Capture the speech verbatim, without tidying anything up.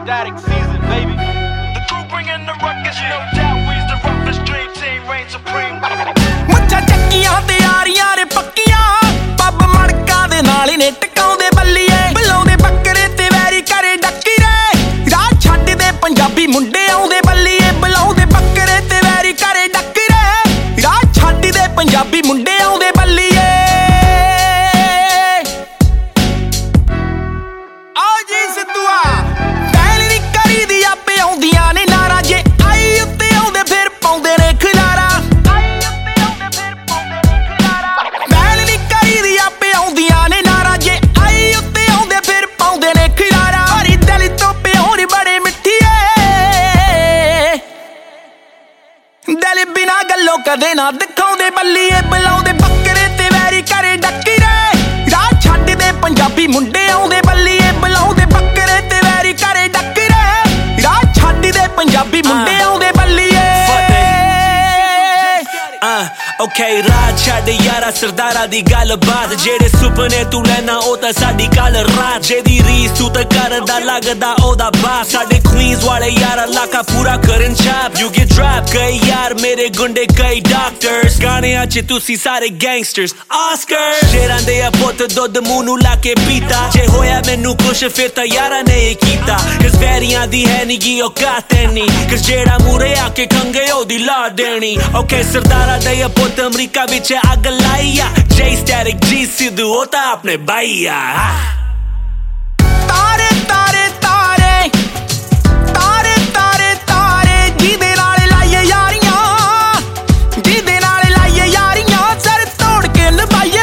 Static season, baby. The crew bringing the ruckus, no doubt. We's the roughest dream team, reign supreme. ਮੁੱਛਾਂ ਚੱਕੀਆਂ ਤੇ ਆਰੀਆਂ ਨੇ ਪੱਕੀਆਂ pub ਮੜਕਾਂ ਦੇ ਨਾਲ ਹੀ ਨੇ ਟਕਾਉਂਦੇ ਬੱਲੀਏ ਬੁਲਾਉਂਦੇ ਬੱਕਰੇ ਤੇ ਵੈਰੀ ਕਰੇ ਡੱਕੀ ਰੇ ਰਾਹ ਛੱਡਦੇ ਪੰਜਾਬੀ ਮੁੰਡੇ ਆਉਂਦੇ ਬੱਲੀਏ ਬੁਲਾਉਂਦੇ ਬੱਕਰੇ ਤੇ ਵੈਰੀ ਕਰੇ ਡੱਕੀ ਰੇ ਰਾਹ ਛੱਡਦੇ ਪੰਜਾਬੀ ਮੁੰਡੇ ਆਉਂਦੇ ਬੱਲੀਏ ਆਓ ਜੀ ਸਿੱਧੂਆ ਪਹਿਲ ਨੀ ਕਰੀ ਦੀ ਆਪੇ ਆਉਂਦੀਆਂ ਨੇ ਨਾਰਾ ਜੇ ਆਈ ਉੱਤੇ ਆਉਂਦੇ ਫਿਰ ਪਾਉਂਦੇ ਨੇ ਖਿਲਾਰਾ ਪਹਿਲ ਨੀ ਕਰੀ ਦੀ ਆਪੇ ਆਉਂਦੀਆਂ ਨੇ ਨਾਰਾ ਜੇ ਆਈ ਉੱਤੇ ਆਉਂਦੇ ਫਿਰ ਪਾਉਂਦੇ ਨੇ ਖਿਲਾਰਾ ਹਰੀ ਦਿਲ ਤੋਂ ਪਿਓਰ ਬੜੇ ਮਿੱਠੀਏ ਦਿਲ ਬਿਨਾ ਗੱਲੋਂ ਕਦੇ ਨਾ ਦਿਖਾਉਂਦੇ ਬੱਲੀਏ ਬੁਲਾਉਂਦੇ ਬੱਕਰੇ ਤੇ ਵੈਰੀ ਕਰੇ ਡੱਕੀ ਰੇ ਰਾਹ ਛੱਡਦੇ ਪੰਜਾਬੀ ਮੁੰਡੇ ਆਉਂਦੇ ਬੱਲੀਏ ਬੁਲਾਉਂਦੇ ਬੱਕਰੇ ਤੇ ਵੈਰੀ ਕਰੇ ਡੱਕੀ ਰੇ ਰਾਹ ਛੱਡਦੇ ਪੰਜਾਬੀ ਮੁੰਡੇ ਆਉਂਦੇ ਬੱਲੀਏ ਓਕੇ ਰਾਤ ਛੱਡ ਯਾਰਾ ਸਰਦਾਰਾਂ ਦੀ ਗੱਲਬਾਤ ਜਿਹੜੇ ਸੁਪਨੇ ਤੂੰ ਲੈਣਾ ਉਹ ਤਾਂ ਸਾਡੀ ਕੱਲ ਰਾਤ ਜਿਹਦੀ ਰੀਸ ਤੂੰ ਤਾਂ ਕਰਦਾ ਲੱਗਦਾ ਉਹਦਾ ਬਾਪ ਸਾਡੇ ਕੁਈਨਸ ਵਾਲੇ ਯਾਰਾ ਇਲਾਕਾ ਪੂਰਾ ਕਰਨ ਛਾਪ ਯੂ ਗੈਟ ਡਰੈਪ ਕਈ ਯਾਰ ਮੇਰੇ ਗੁੰਡੇ ਕਈ ਡਾਕਟਰਸ ਗਾਣਿਆਂ 'ਚ ਤੁਸੀਂ ਸਾਰੇ ਗੈਂਗਸਟਰਸ ਆਸਕਰ ਸ਼ੇਰਾਂ ਦੇ ਆ ਪੁੱਤ ਦੁੱਧ ਮੂੰਹ ਨੂੰ ਲਾ ਕੇ ਪੀਤਾ ਜੇ ਹੋਇਆ ਮੈਨੂੰ ਕੁਛ ਫਿਰ ਤਾਂ ਯਾਰਾਂ ਨੇ ਇਹ ਕੀਤਾ ਕਸ ਵੈਰੀਆਂ ਦੀ ਹੈ ਨੀ ਗੀ ਔਕਾਤ ਐਨੀ ਕਸ ਜਿਹੜਾ ਮੂਰੇ ਆ ਕੇ ਖੰਗੇ ਉਹਦੀ ਲਾ ਦੇਣੀ ਓਕੇ ਸਰਦਾਰਾਂ ਦੇ ਆ ਪੁੱਤ ਅਮਰੀਕਾ ਵਿੱਚ ਅੱਗ ਲਾਈ ਆ J Static G ਸਿੱਧੂ ਉਹ ਤਾਂ ਆਪਣੇ ਬਾਈ ਆ ਤਾਰੇ ਤਾਰੇ ਤਾਰੇ ਤਾਰੇ ਤਾਰੇ ਤਾਰੇ ਜਿਹਦੇ ਨਾਲ ਲਾਈਏ ਯਾਰੀਆਂ ਜਿਹਦੇ ਨਾਲ ਲਾਈਏ ਯਾਰੀਆਂ ਸਰ ਤੋੜ ਕੇ ਨਿਭਾਈਏ